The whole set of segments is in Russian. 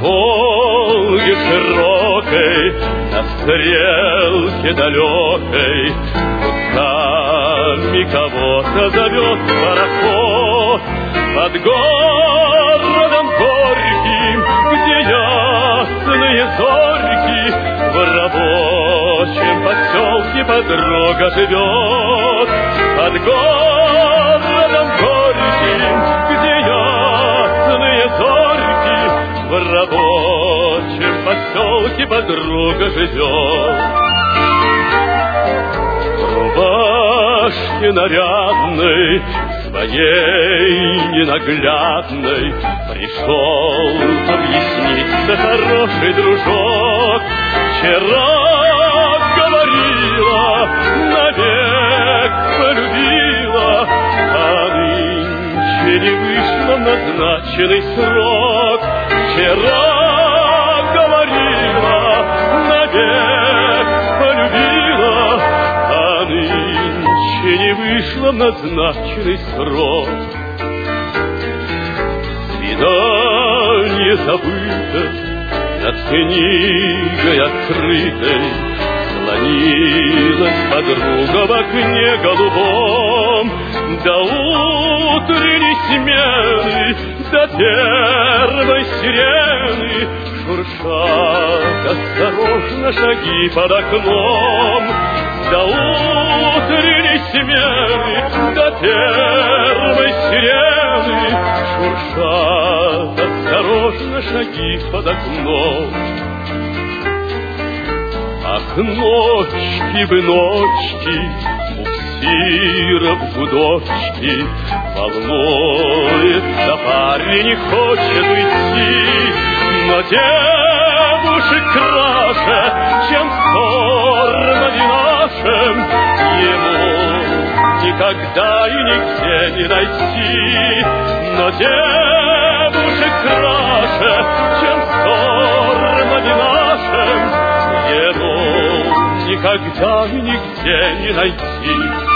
Волге широкой, на стрелке далекой, гудками кого-то зовет пароход. Под городом горьким, где ясные зорьки, в рабочем поселке подруга живет. Под городом горьким, где ясные зорьки, в рабочем поселке подруга живет. В рубашке нарядной, своей ненаглядной, пришел объясниться хороший дружок. Вчера говорила, навек полюбила, а нынче не вышла в назначенный срок. Вчера говорила, навек полюбила, а нынче не вышла в назначенный срок. Свидание забыто над книгой открытой, склонилась подруга в окне голубом. До утренней смены, до первой сирены шуршат осторожно шаги под окном. До утренней смены, до первой сирены шуршат осторожно шаги под окном. Ах, ночки бы ночки, буксиров гудочки, волнуется, парень не хочет уйти, но девушек краше, чем в стороне нашем, ему никогда и нигде не найти. Но девушек краше, чем в стороне нашем, ему никогда и нигде не найти.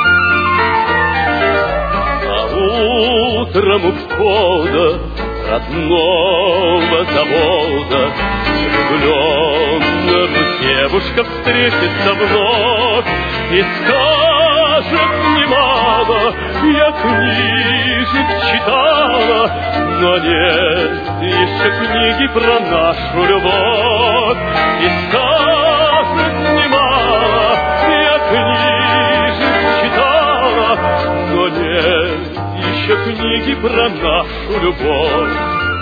А утром у входа родного завода влюбленных девушка встретится вновь и скажет немало: я книжек читала, но нет еще книги про нашу любовь. И скажет немало: я книжек читала, но нет еще книги про нашу любовь.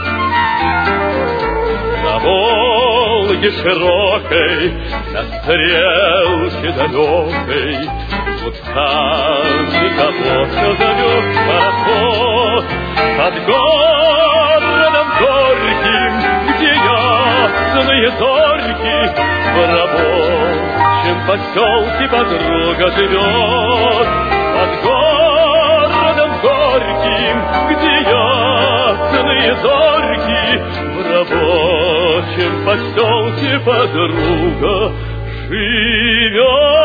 На Волге широкой, на стрелке далекой, гудками кого-то зовет пароход. Под городом горьким, где ясные зорьки, в рабочем поселке подруга живет. Под городом горьким, где ясные зорьки, в рабочем поселке подруга живет.